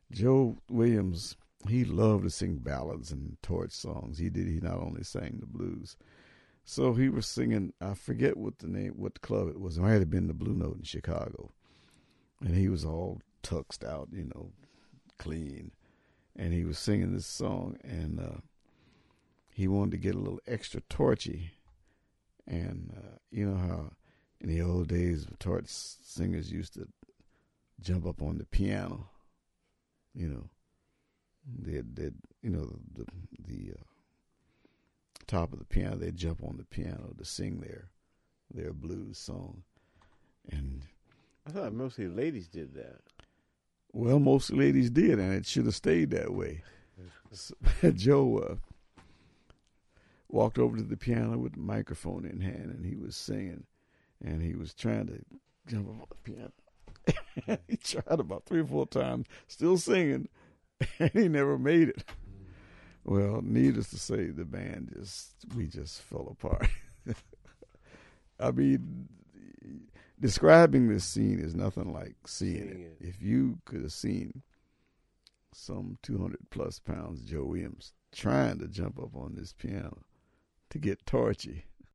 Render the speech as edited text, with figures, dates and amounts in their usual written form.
Joe Williams, he loved to sing ballads and torch songs. He did. He not only sang the blues. So he was singing. I forget what club it was. It might have been the Blue Note in Chicago, and he was all tuxed out, clean, and he was singing this song, and he wanted to get a little extra torchy, and you know how in the old days torch singers used to jump up on the piano, you know, they'd the top of the piano, they'd jump on the piano to sing their blues song, and I thought mostly ladies did that. well, most ladies did, and it should have stayed that way. So, Joe walked over to the piano with the microphone in hand, and he was singing, and he was trying to jump up on the piano. He tried about 3 or 4 times, still singing, and he never made it. Well, needless to say, the band we just fell apart. I mean, describing this scene is nothing like seeing it. If you could have seen some 200-plus pounds Joe Williams trying to jump up on this piano to get torchy,